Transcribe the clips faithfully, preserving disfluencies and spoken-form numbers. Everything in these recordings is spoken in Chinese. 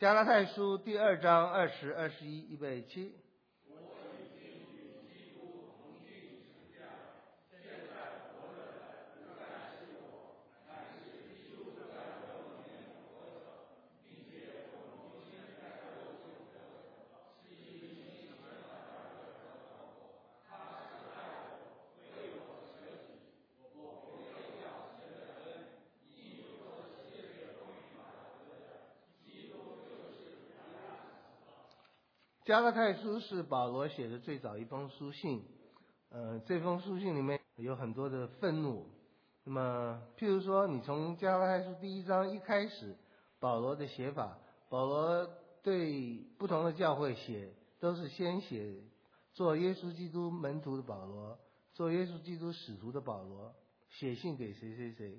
加拉太书第二章二十、二十一，预备起。加拉太书是保罗写的最早一封书信，呃，这封书信里面有很多的愤怒。那么，譬如说，你从加拉太书第一章一开始，保罗的写法，保罗对不同的教会写，都是先写做耶稣基督门徒的保罗，做耶稣基督使徒的保罗，写信给谁谁谁。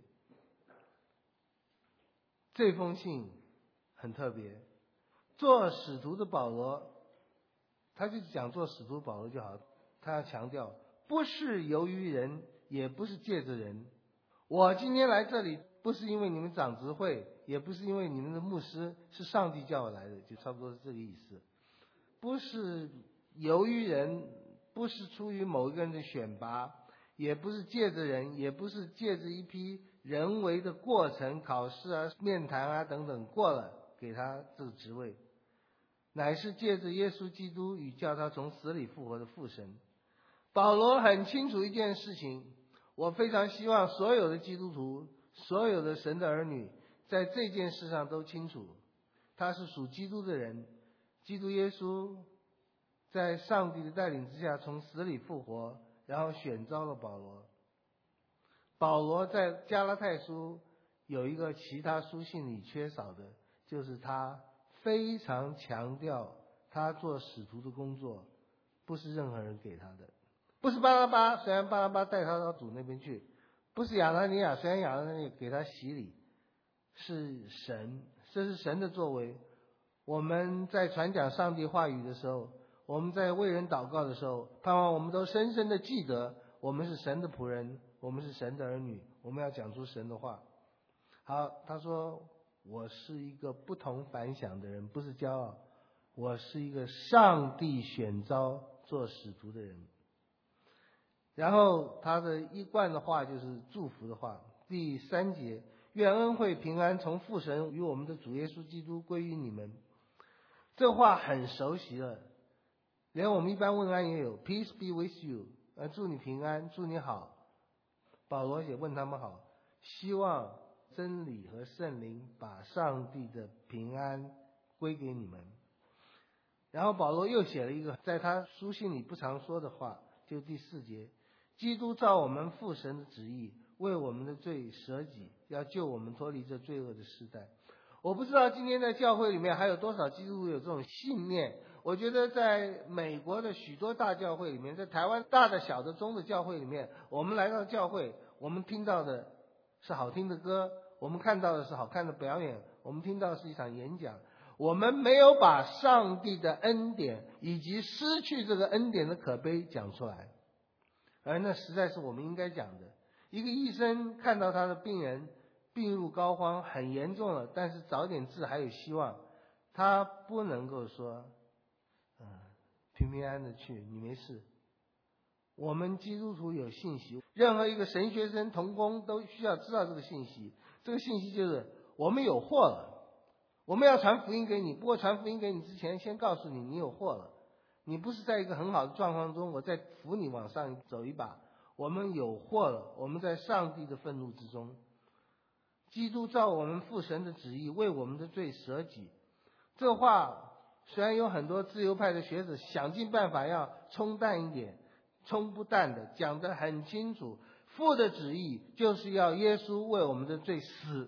这封信很特别，做使徒的保罗。他就讲做使徒保罗就好，他要强调不是由于人，也不是借着人。我今天来这里不是因为你们长执会，也不是因为你们的牧师，是上帝叫我来的，就差不多是这个意思。不是由于人，不是出于某一个人的选拔，也不是借着人，也不是借着一批人为的过程，考试啊、面谈啊等等过了，给他这个职位。乃是借着耶稣基督与叫他从死里复活的父神。保罗很清楚一件事情，我非常希望所有的基督徒，所有的神的儿女，在这件事上都清楚，他是属基督的人，基督耶稣在上帝的带领之下从死里复活，然后选召了保罗。保罗在加拉太书有一个其他书信里缺少的，就是他非常强调他做使徒的工作不是任何人给他的，不是巴拉巴，虽然巴拉巴带他到主那边去，不是亚拿尼亚，虽然亚拿尼亚给他洗礼，是神，这是神的作为。我们在传讲上帝话语的时候，我们在为人祷告的时候，盼望我们都深深的记得我们是神的仆人，我们是神的儿女，我们要讲出神的话。好，他说我是一个不同凡响的人，不是骄傲，我是一个上帝选召做使徒的人。然后他的一贯的话就是祝福的话，第三节，愿恩惠平安从父神与我们的主耶稣基督归于你们。这话很熟悉了，连我们一般问安也有 Peace be with you， 呃，祝你平安，祝你好。保罗也问他们好，希望真理和圣灵把上帝的平安归给你们。然后保罗又写了一个在他书信里不常说的话，就第四节，基督照我们父神的旨意，为我们的罪舍己，要救我们脱离这罪恶的时代。我不知道今天在教会里面还有多少基督徒有这种信念。我觉得在美国的许多大教会里面，在台湾大的小的中的教会里面，我们来到教会，我们听到的是好听的歌，我们看到的是好看的表演，我们听到的是一场演讲。我们没有把上帝的恩典以及失去这个恩典的可悲讲出来，而那实在是我们应该讲的。一个医生看到他的病人病入膏肓，很严重了，但是早点治还有希望，他不能够说嗯，平平安安的去，你没事。我们基督徒有信息，任何一个神学生同工都需要知道这个信息。这个信息就是我们有祸了，我们要传福音给你，不过传福音给你之前先告诉你你有祸了，你不是在一个很好的状况中，我再扶你往上走一把。我们有祸了，我们在上帝的愤怒之中。基督照我们父神的旨意，为我们的罪舍己。这话虽然有很多自由派的学者想尽办法要冲淡一点，冲不淡的，讲得很清楚，父的旨意就是要耶稣为我们的罪死。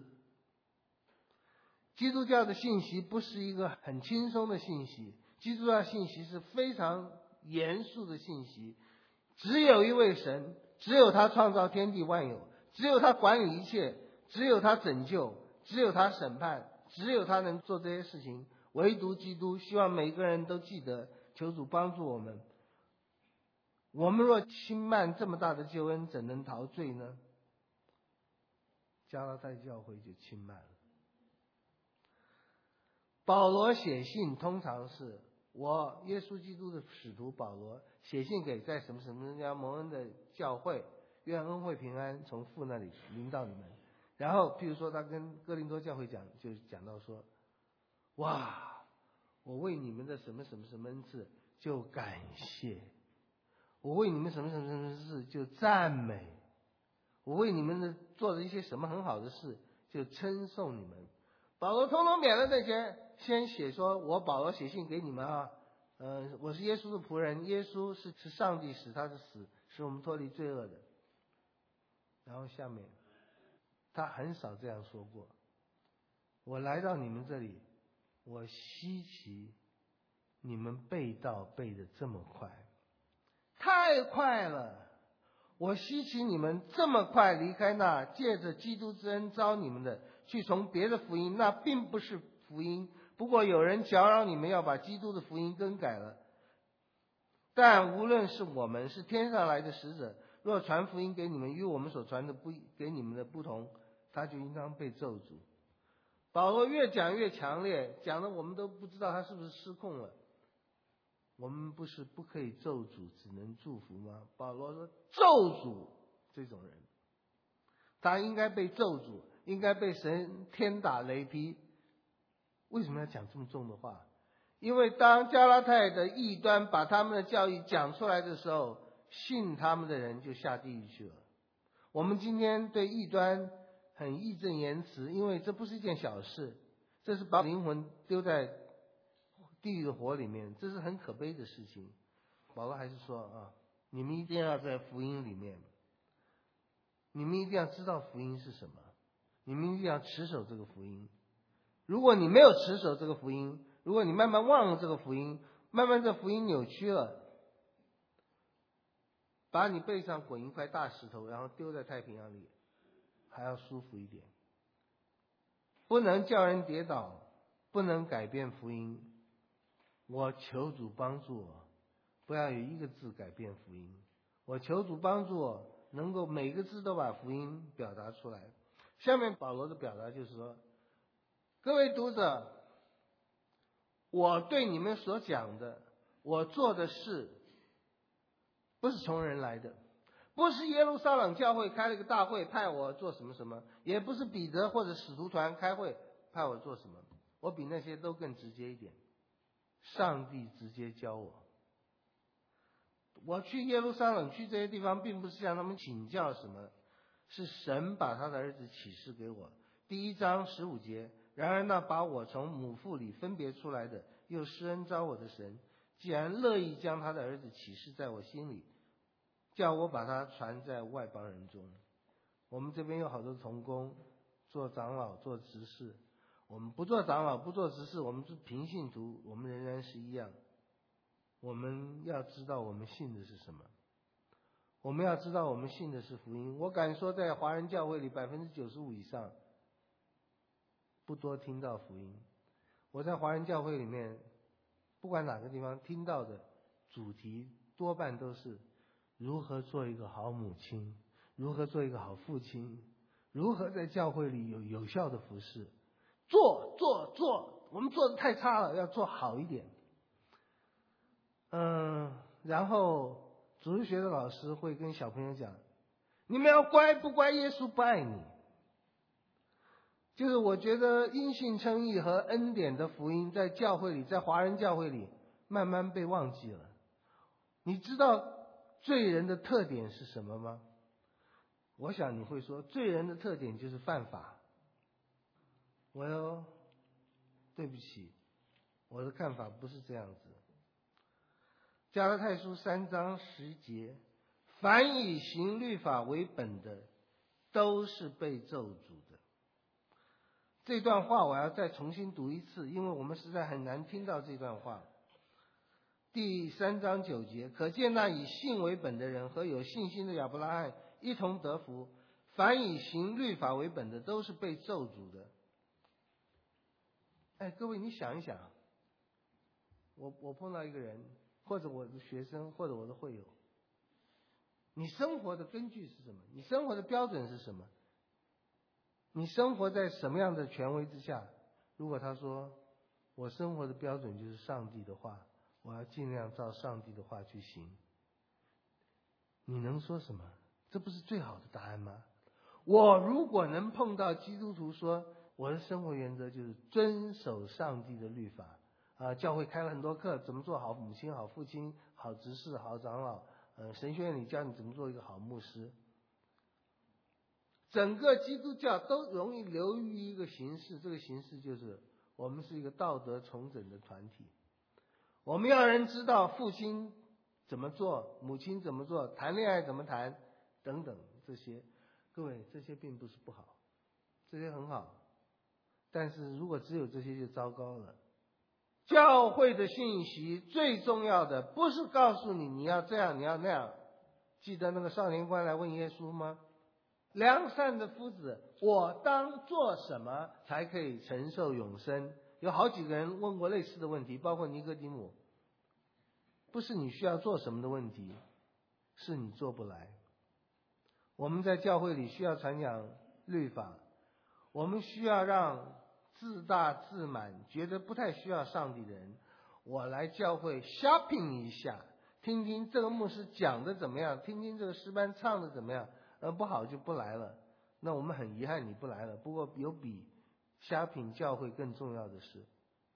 基督教的信息不是一个很轻松的信息，基督教信息是非常严肃的信息。只有一位神，只有他创造天地万有，只有他管理一切，只有他拯救，只有他审判，只有他能做这些事情，唯独基督。希望每个人都记得，求主帮助我们。我们若轻慢这么大的救恩，怎能逃罪呢？加拉太教会就轻慢了。 保罗写信通常是我耶稣基督的使徒保罗写信给在什么什么家蒙恩的教会，愿恩惠平安从父那里临到你们。然后譬如说他跟哥林多教会讲，就讲到说，哇，我为你们的什么什么什么恩赐就感谢，我为你们什么什么什么事就赞美，我为你们的做的一些什么很好的事就称颂你们。保罗通通免了这些，先写说我保罗写信给你们啊，呃，我是耶稣的仆人，耶稣是是上帝使他的死使我们脱离罪恶的。然后下面他很少这样说过，我来到你们这里，我稀奇你们背道背得这么快，太快了，我稀奇你们这么快离开那借着基督之恩招你们的，去从别的福音，那并不是福音，不过有人搅扰你们要把基督的福音更改了。但无论是我们是天上来的使者，若传福音给你们与我们所传的不给你们的不同，他就应当被咒诅。保罗越讲越强烈，讲的我们都不知道他是不是失控了。我们不是不可以咒诅，只能祝福吗？保罗说咒诅这种人，他应该被咒诅，应该被神天打雷劈。为什么要讲这么重的话？因为当加拉太的异端把他们的教义讲出来的时候，信他们的人就下地狱去了。我们今天对异端很义正言辞，因为这不是一件小事，这是把灵魂丢在地狱的火里面，这是很可悲的事情。保罗还是说啊，你们一定要在福音里面，你们一定要知道福音是什么，你们一定要持守这个福音。如果你没有持守这个福音，如果你慢慢忘了这个福音，慢慢这福音扭曲了，把你背上滚一块大石头，然后丢在太平洋里，还要舒服一点。不能叫人跌倒，不能改变福音。我求主帮助我，不要有一个字改变福音。我求主帮助我，能够每个字都把福音表达出来。下面保罗的表达就是说，各位读者，我对你们所讲的，我做的事，不是从人来的，不是耶路撒冷教会开了个大会派我做什么什么，也不是彼得或者使徒团开会派我做什么，我比那些都更直接一点，上帝直接教我。我去耶路撒冷去这些地方，并不是向他们请教什么，是神把他的儿子启示给我。第一章十五节，然而那把我从母腹里分别出来的，又施恩召我的神，既然乐意将他的儿子启示在我心里，叫我把他传在外邦人中。我们这边有好多同工，做长老做执事，我们不做长老不做执事，我们是平信徒，我们仍然是一样。我们要知道我们信的是什么，我们要知道我们信的是福音。我敢说在华人教会里百分之九十五以上不多听到福音。我在华人教会里面不管哪个地方听到的主题多半都是如何做一个好母亲，如何做一个好父亲，如何在教会里有有效的服事，做做做，我们做的太差了，要做好一点。嗯，然后主日学的老师会跟小朋友讲，你们要乖，不乖耶稣不爱你。就是我觉得因信称义和恩典的福音在教会里，在华人教会里慢慢被忘记了。你知道罪人的特点是什么吗？我想你会说，罪人的特点就是犯法。我哟，对不起，我的看法不是这样子。加拉太书三章十节，凡以行律法为本的，都是被咒诅的。这段话我要再重新读一次，因为我们实在很难听到这段话。第三章九节，可见那以信为本的人和有信心的亚伯拉罕一同得福，凡以行律法为本的，都是被咒诅的。哎，各位你想一想，我我碰到一个人，或者我的学生，或者我的会友，你生活的根据是什么？你生活的标准是什么？你生活在什么样的权威之下？如果他说我生活的标准就是上帝的话，我要尽量照上帝的话去行。你能说什么？这不是最好的答案吗？我如果能碰到基督徒说我的生活原则就是遵守上帝的律法啊，教会开了很多课，怎么做好母亲、好父亲、好执事、好长老，呃，神学院里教你怎么做一个好牧师。整个基督教都容易流于一个形式，这个形式就是我们是一个道德重整的团体。我们要人知道父亲怎么做，母亲怎么做，谈恋爱怎么谈，等等这些。各位，这些并不是不好，这些很好，但是如果只有这些就糟糕了。教会的信息最重要的不是告诉你你要这样你要那样。记得那个少年官来问耶稣吗？良善的夫子，我当做什么才可以承受永生？有好几个人问过类似的问题，包括尼哥底母。不是你需要做什么的问题，是你做不来。我们在教会里需要传讲律法，我们需要让自大自满觉得不太需要上帝的人，我来教会 shopping 一下，听听这个牧师讲的怎么样，听听这个诗班唱的怎么样，而不好就不来了。那我们很遗憾你不来了，不过有比 shopping 教会更重要的事。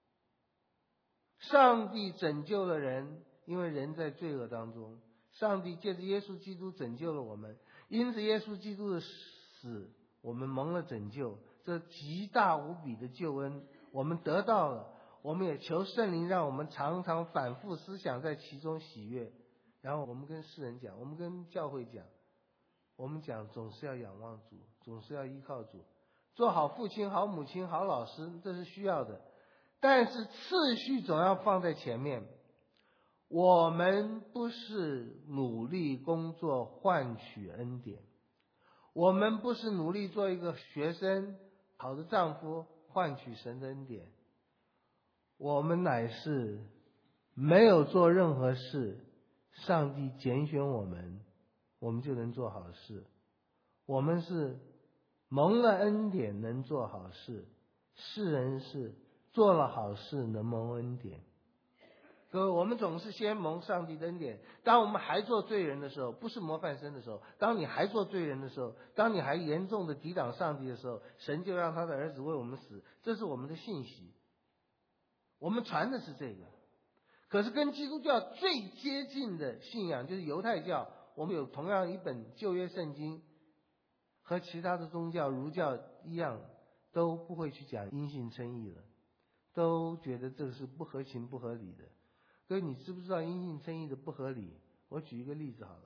上帝拯救了人，因为人在罪恶当中，上帝借着耶稣基督拯救了我们，因此耶稣基督的死我们蒙了拯救，这极大无比的救恩我们得到了。我们也求圣灵让我们常常反复思想，在其中喜悦。然后我们跟世人讲，我们跟教会讲，我们讲总是要仰望主，总是要依靠主，做好父亲、好母亲、好老师，这是需要的，但是次序总要放在前面。我们不是努力工作换取恩典，我们不是努力做一个学生、好的丈夫换取神的恩典，我们乃是没有做任何事，上帝拣选我们，我们就能做好事。我们是蒙了恩典能做好事，世人是做了好事能蒙恩典。各位，我们总是先蒙上帝的恩典。当我们还做罪人的时候，不是模范生的时候，当你还做罪人的时候，当你还严重的抵挡上帝的时候，神就让他的儿子为我们死，这是我们的信息，我们传的是这个。可是跟基督教最接近的信仰就是犹太教，我们有同样一本旧约圣经，和其他的宗教儒教一样，都不会去讲因信称义了，都觉得这是不合情不合理的。所以你知不知道因信称义的不合理？我举一个例子好了，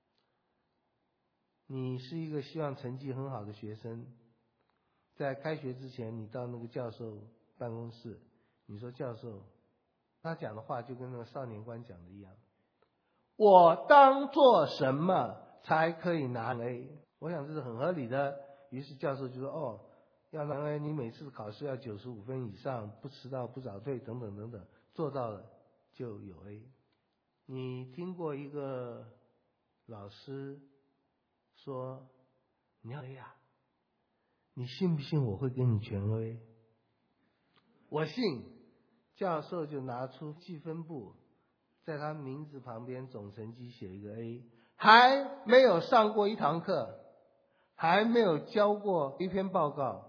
你是一个希望成绩很好的学生，在开学之前你到那个教授办公室，你说教授，他讲的话就跟那个少年官讲的一样，我当做什么才可以拿 A？ 我想这是很合理的。于是教授就说，哦，要拿 A 你每次考试要九十五分以上，不迟到不早退等等等等，做到了就有 A。 你听过一个老师说你要 A 呀，你信不信我会给你全 A？ 我信。教授就拿出记分簿，在他名字旁边总成绩写一个 A， 还没有上过一堂课，还没有交过一篇报告，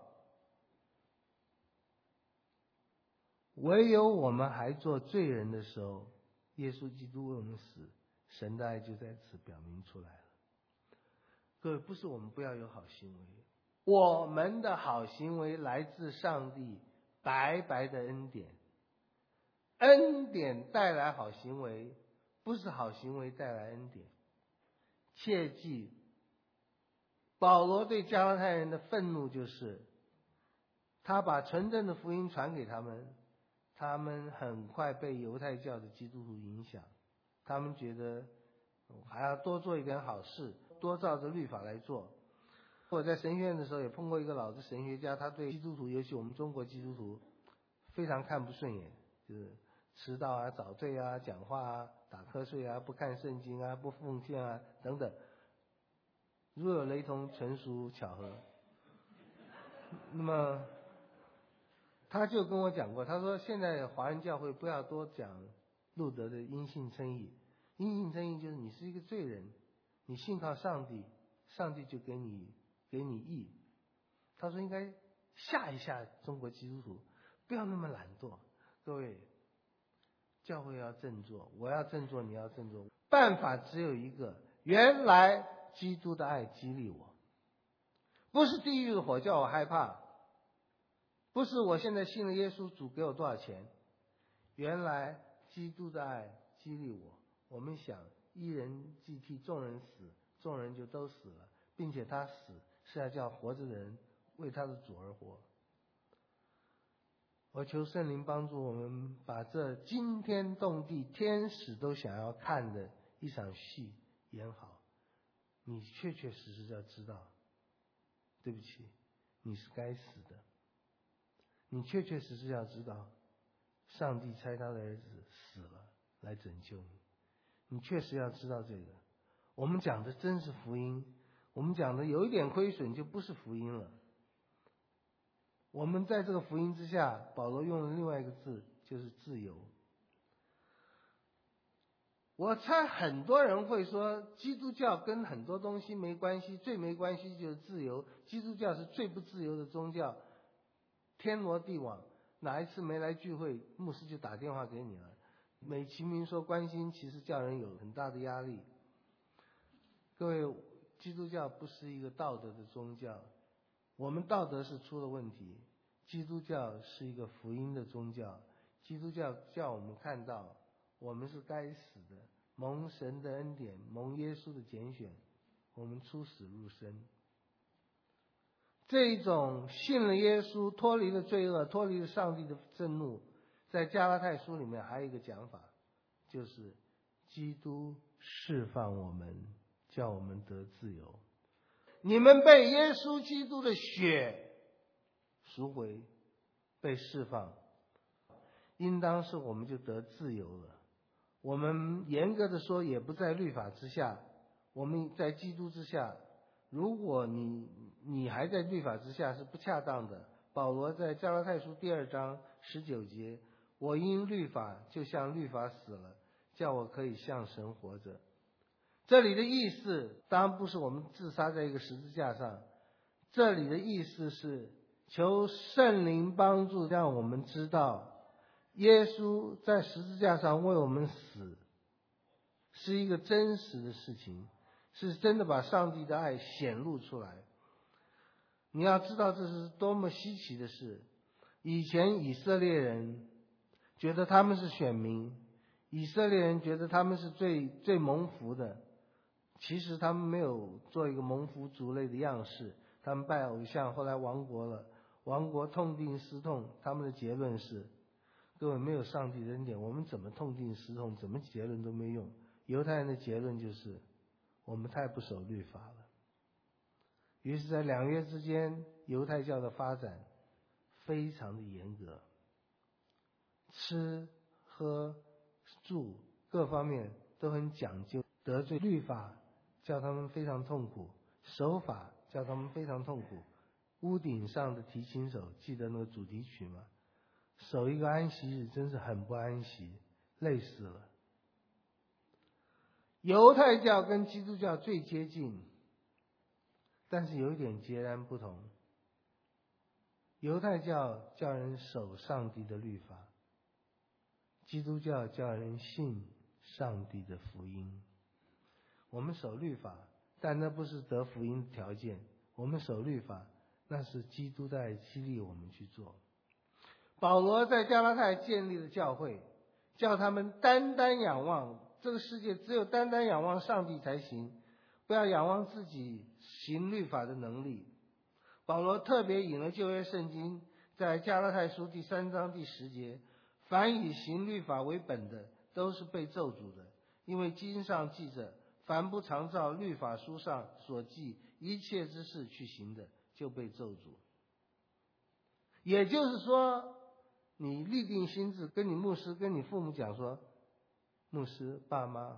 唯有我们还做罪人的时候，耶稣基督为我们死，神的爱就在此表明出来了。各位，不是我们不要有好行为，我们的好行为来自上帝白白的恩典，恩典带来好行为，不是好行为带来恩典。切记，保罗对加拉太人的愤怒就是他把纯正的福音传给他们，他们很快被犹太教的基督徒影响，他们觉得还要多做一点好事，多照着律法来做。我在神学院的时候也碰过一个老的神学家，他对基督徒，尤其我们中国基督徒非常看不顺眼，就是迟到啊、早退啊、讲话啊、打瞌睡啊、不看圣经啊、不奉献啊等等，如有雷同，纯属巧合。那么他就跟我讲过，他说现在华人教会不要多讲路德的因信称义，因信称义就是你是一个罪人，你信靠上帝，上帝就给你给你义。他说应该吓一吓中国基督徒，不要那么懒惰。各位，教会要振作，我要振作，你要振作，办法只有一个，原来基督的爱激励我，不是地狱的火叫我害怕，不是我现在信了耶稣主给我多少钱，原来基督的爱激励我。我们想一人既替众人死，众人就都死了，并且他死是要叫活着的人为他的主而活。我求圣灵帮助我们把这惊天动地天使都想要看的一场戏演好。你确确实实要知道，对不起，你是该死的。你确确实实要知道，上帝差他的儿子死了来拯救你。你确实要知道这个。我们讲的真是福音，我们讲的有一点亏损就不是福音了。我们在这个福音之下，保罗用了另外一个字，就是自由。我猜很多人会说，基督教跟很多东西没关系，最没关系就是自由。基督教是最不自由的宗教，天罗地网，哪一次没来聚会，牧师就打电话给你了。美其名说关心，其实叫人有很大的压力。各位，基督教不是一个道德的宗教，我们道德是出了问题。基督教是一个福音的宗教，基督教叫我们看到我们是该死的，蒙神的恩典，蒙耶稣的拣选，我们出死入生。这种信了耶稣，脱离了罪恶，脱离了上帝的震怒，在加拉太书里面还有一个讲法，就是基督释放我们，叫我们得自由。你们被耶稣基督的血赎回，被释放，应当是我们就得自由了。我们严格的说也不在律法之下，我们在基督之下。如果你你还在律法之下是不恰当的。保罗在加拉太书第二章十九节，我因律法就像律法死了，叫我可以向神活着。这里的意思当然不是我们自杀在一个十字架上，这里的意思是求圣灵帮助，让我们知道耶稣在十字架上为我们死是一个真实的事情，是真的把上帝的爱显露出来。你要知道这是多么稀奇的事。以前以色列人觉得他们是选民，以色列人觉得他们是最最蒙福的，其实他们没有做一个蒙福族类的样式，他们拜偶像，后来亡国了，亡国痛定思痛，他们的结论是，各位，没有上帝的恩典，我们怎么痛定思痛，怎么结论都没用。犹太人的结论就是我们太不守律法了。于是在两约之间，犹太教的发展非常的严格，吃喝住各方面都很讲究，得罪律法叫他们非常痛苦，守法叫他们非常痛苦。屋顶上的提琴手，记得那个主题曲吗？守一个安息日真是很不安息，累死了。犹太教跟基督教最接近，但是有一点截然不同。犹太教叫人守上帝的律法，基督教叫人信上帝的福音。我们守律法，但那不是得福音的条件。我们守律法，那是基督在激励我们去做。保罗在加拉太建立了教会，叫他们单单仰望这个世界，只有单单仰望上帝才行，不要仰望自己行律法的能力。保罗特别引了旧约圣经，在加拉太书第三章第十节，凡以行律法为本的，都是被咒诅的，因为经上记着，凡不常照律法书上所记一切之事去行的，就被咒诅。也就是说，你立定心志，跟你牧师跟你父母讲说，牧师爸妈，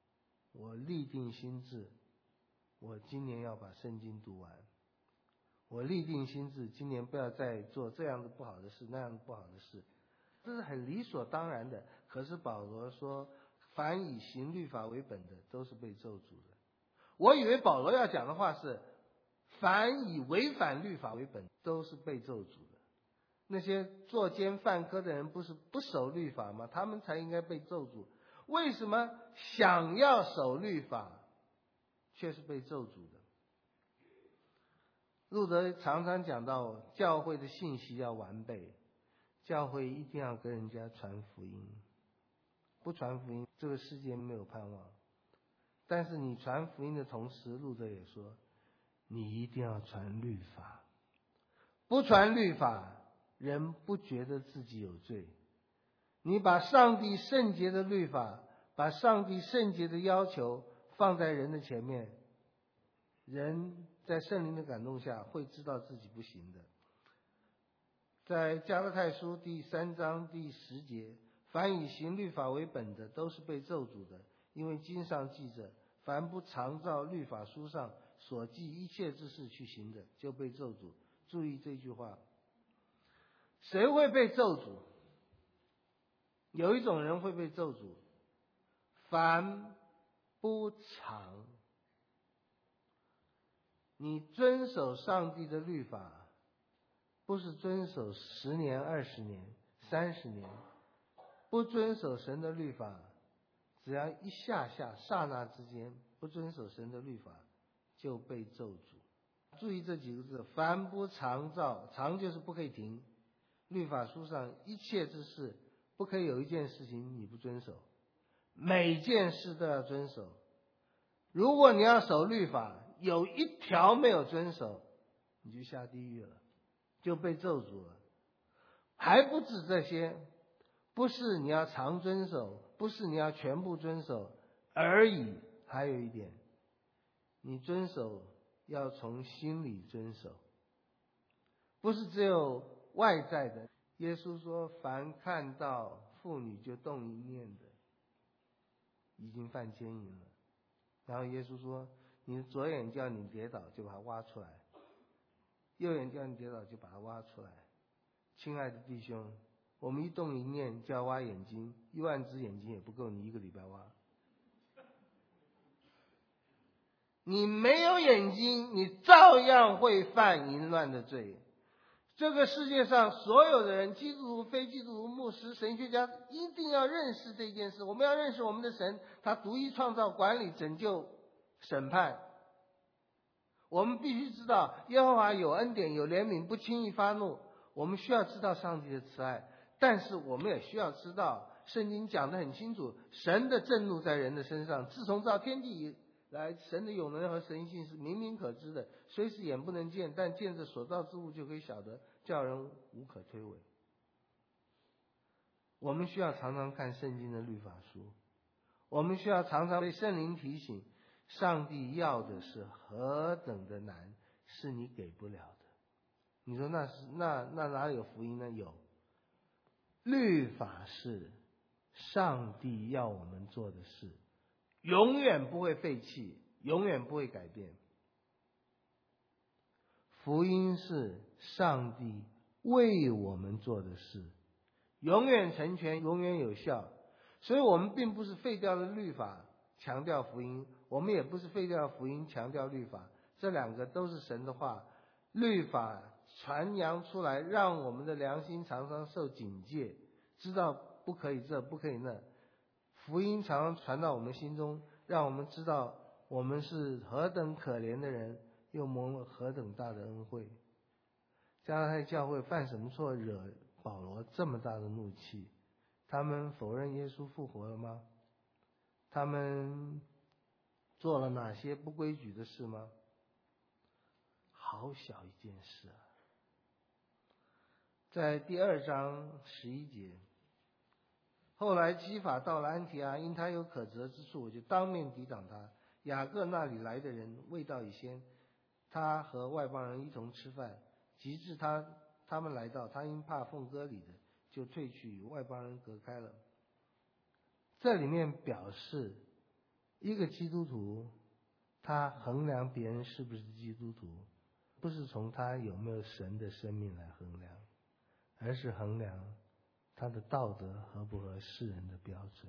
我立定心志，我今年要把圣经读完， 我立定心志，今年不要再做这样的不好的事，那样的不好的事，这是很理所当然的。可是保罗说，凡以行律法为本的，都是被咒诅的。我以为保罗要讲的话是，凡以违反律法为本，都是被咒诅的。那些作奸犯科的人，不是不守律法吗？他们才应该被咒诅。为什么想要守律法，却是被咒诅的？路德常常讲到，教会的信息要完备，教会一定要跟人家传福音，不传福音，这个世界没有盼望。但是你传福音的同时，路德也说，你一定要传律法，不传律法，人不觉得自己有罪。你把上帝圣洁的律法，把上帝圣洁的要求放在人的前面，人在圣灵的感动下会知道自己不行的。在加拉太书第三章第十节，凡以行律法为本的，都是被咒诅的，因为经上记着，凡不常照律法书上所记一切之事去行的，就被咒诅。注意这句话，谁会被咒诅？有一种人会被咒诅，凡不常。你遵守上帝的律法，不是遵守十年、二十年、三十年，不遵守神的律法，只要一下下刹那之间不遵守神的律法，就被咒诅。注意这几个字，凡不常照，常就是不可以停。律法书上一切之事，不可以有一件事情你不遵守，每件事都要遵守。如果你要守律法，有一条没有遵守，你就下地狱了，就被咒诅了。还不止这些，不是你要常遵守，不是你要全部遵守而已，还有一点，你遵守要从心里遵守，不是只有外在的。耶稣说，凡看到妇女就动一念的，已经犯奸淫了。然后耶稣说，你的左眼叫你跌倒，就把它挖出来；右眼叫你跌倒，就把它挖出来。亲爱的弟兄，我们一动一念就要挖眼睛，一万只眼睛也不够你一个礼拜挖。你没有眼睛，你照样会犯淫乱的罪。这个世界上所有的人，基督徒、非基督徒、牧师、神学家，一定要认识这件事。我们要认识我们的神，他独一创造、管理、拯救、审判。我们必须知道耶和华有恩典、有怜悯，不轻易发怒。我们需要知道上帝的慈爱，但是我们也需要知道，圣经讲得很清楚，神的震怒在人的身上。自从造天地以来，神的永能和神性是明明可知的，虽是眼不能见，但见着所造之物就可以晓得，叫人无可推诿。我们需要常常看圣经的律法书，我们需要常常被圣灵提醒，上帝要的是何等的难，是你给不了的。你说那是那那哪有福音呢？有，律法是上帝要我们做的事，永远不会废弃，永远不会改变。福音是上帝为我们做的事，永远成全，永远有效。所以我们并不是废掉了律法强调福音，我们也不是废掉福音强调律法，这两个都是神的话。律法传扬出来，让我们的良心常常受警戒，知道不可以这不可以那。福音常常传到我们心中，让我们知道我们是何等可怜的人，又蒙了何等大的恩惠。加拉太教会犯什么错惹保罗这么大的怒气？他们否认耶稣复活了吗？他们做了哪些不规矩的事吗？好小一件事啊！在第二章十一节，后来基法到了安提阿，因他有可责之处，我就当面抵挡他。雅各那里来的人未到以先，他和外邦人一同吃饭，及至他他们来到，他因怕奉割礼的，就退去与外邦人隔开了。这里面表示一个基督徒，他衡量别人是不是基督徒， 不是从他有没有神的生命来衡量，而是衡量他的道德合不合世人的标准。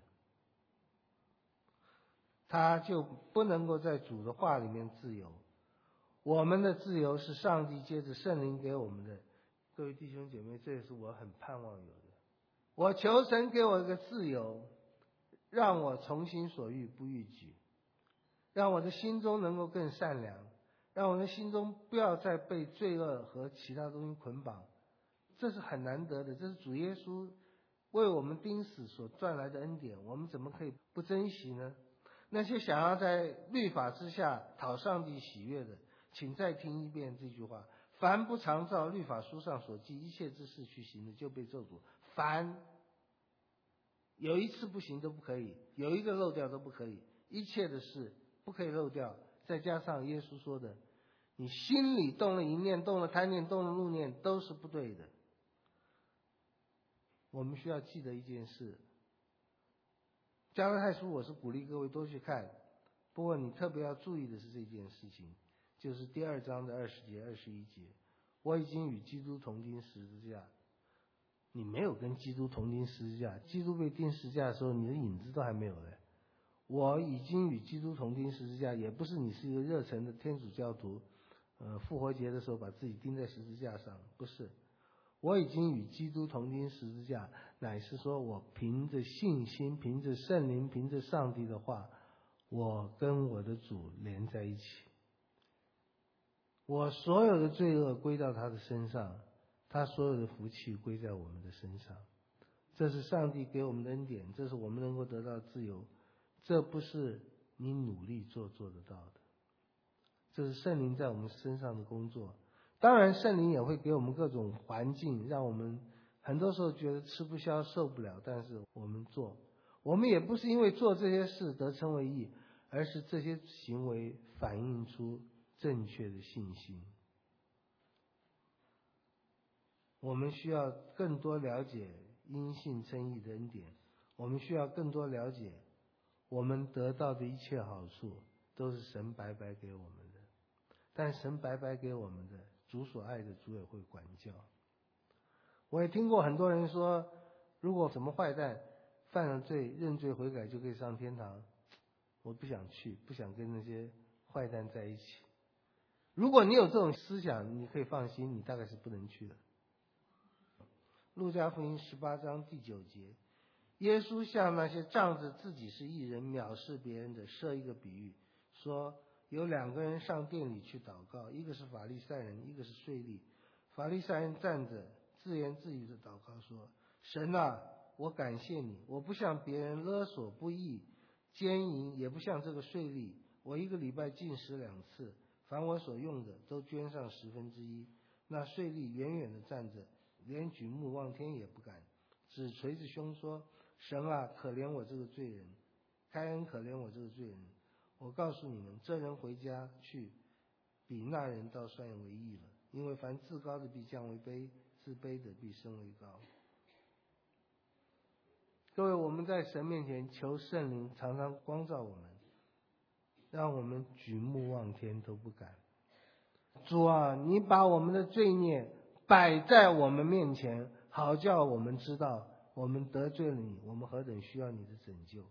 他就不能够在主的话里面自由。我们的自由是上帝借着圣灵给我们的。各位弟兄姐妹，这也是我很盼望有的。我求神给我一个自由，让我从心所欲不逾矩，让我的心中能够更善良，让我的心中不要再被罪恶和其他东西捆绑。这是很难得的，这是主耶稣为我们钉死所赚来的恩典，我们怎么可以不珍惜呢？那些想要在律法之下讨上帝喜悦的，请再听一遍这句话：凡不常照律法书上所记一切之事去行的，就被咒诅。凡有一次不行都不可以，有一个漏掉都不可以，一切的事不可以漏掉。再加上耶稣说的，你心里动了淫念，动了贪念，动了怒念，都是不对的。我们需要记得一件事，加拉太书我是鼓励各位多去看，不过你特别要注意的是这件事情，就是第二章的二十节、二十一节，我已经与基督同钉十字架。你没有跟基督同钉十字架，基督被钉十字架的时候，你的影子都还没有嘞。我已经与基督同钉十字架，也不是你是一个热忱的天主教徒，呃，复活节的时候把自己钉在十字架上，不是。我已经与基督同钉十字架，乃是说我凭着信心，凭着圣灵，凭着上帝的话，我跟我的主连在一起。我所有的罪恶归到他的身上，他所有的福气归在我们的身上。这是上帝给我们的恩典，这是我们能够得到自由，这不是你努力做做得到的，这是圣灵在我们身上的工作。当然圣灵也会给我们各种环境，让我们很多时候觉得吃不消受不了，但是我们做，我们也不是因为做这些事得称为义，而是这些行为反映出正确的信心。我们需要更多了解因信称义的恩典，我们需要更多了解我们得到的一切好处都是神白白给我们的，但神白白给我们的，主所爱的主也会管教。我也听过很多人说，如果什么坏蛋犯了罪认罪悔改就可以上天堂，我不想去，不想跟那些坏蛋在一起。如果你有这种思想，你可以放心，你大概是不能去的。路加福音十八章第九节，耶稣向那些仗着自己是义人藐视别人的设一个比喻，说有两个人上殿里去祷告，一个是法利赛人，一个是税吏。法利赛人站着自言自语的祷告说，神啊，我感谢你，我不向别人勒索不义奸淫，也不像这个税吏，我一个礼拜进食两次，凡我所用的都捐上十分之一。那税吏远远的站着，连举目望天也不敢，只捶着胸说，神啊，可怜我这个罪人，开恩可怜我这个罪人。我告诉你们，这人回家去，比那人倒算为义了，因为凡自高的必降为卑，自卑的必升为高。各位，我们在神面前求圣灵常常光照我们，让我们举目望天都不敢。主啊，你把我们的罪孽摆在我们面前，好叫我们知道我们得罪了你，我们何等需要你的拯救。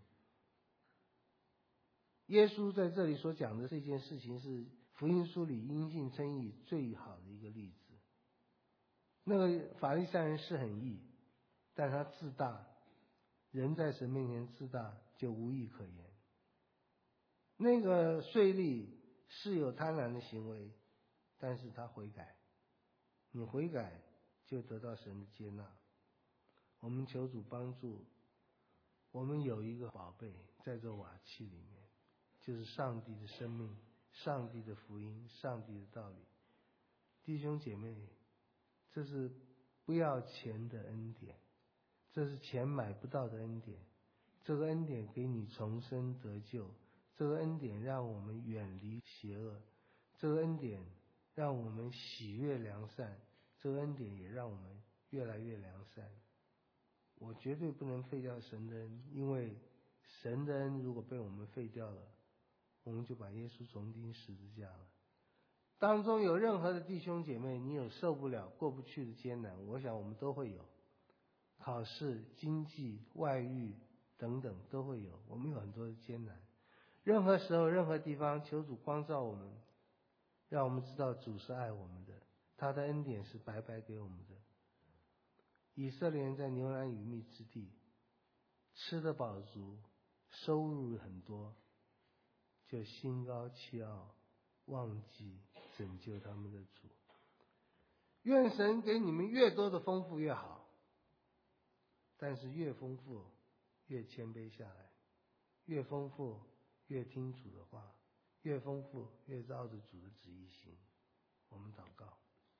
耶稣在这里所讲的这件事情，是福音书里因信称义最好的一个例子。那个法利赛人是很义，但他自大，人在神面前自大就无义可言。那个税吏是有贪婪的行为，但是他悔改，你悔改就得到神的接纳。我们求主帮助，我们有一个宝贝在这瓦器里面，就是上帝的生命，上帝的福音，上帝的道理。弟兄姐妹，这是不要钱的恩典，这是钱买不到的恩典。这个恩典给你重生得救，这个恩典让我们远离邪恶，这个恩典让我们喜悦良善，这个恩典也让我们越来越良善。我绝对不能废掉神的恩，因为神的恩如果被我们废掉了，我们就把耶稣重钉十字架了。 当中有任何的弟兄姐妹，你有受不了、过不去的艰难，我想我们都会有。考试、经济、外遇等等都会有，我们有很多的艰难。任何时候、任何地方，求主光照我们，让我们知道主是爱我们的，他的恩典是白白给我们的。以色列人在牛奶与蜜之地，吃得饱足，收入很多，就心高气傲，忘记拯救他们的主。愿神给你们越多的丰富越好，但是越丰富越谦卑下来，越丰富越听主的话，越丰富越照着主的旨意行。我们祷告。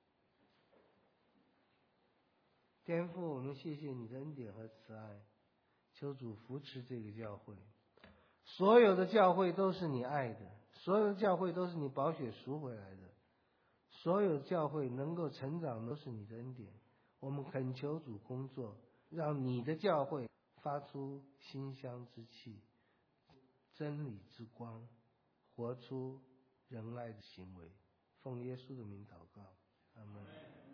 天父，我们谢谢你的恩典和慈爱，求主扶持这个教会。所有的教会都是你爱的，所有的教会都是你宝血赎回来的，所有教会能够成长都是你的恩典。我们恳求主工作，让你的教会发出馨香之气，真理之光，活出仁爱的行为。奉耶稣的名祷告，阿们。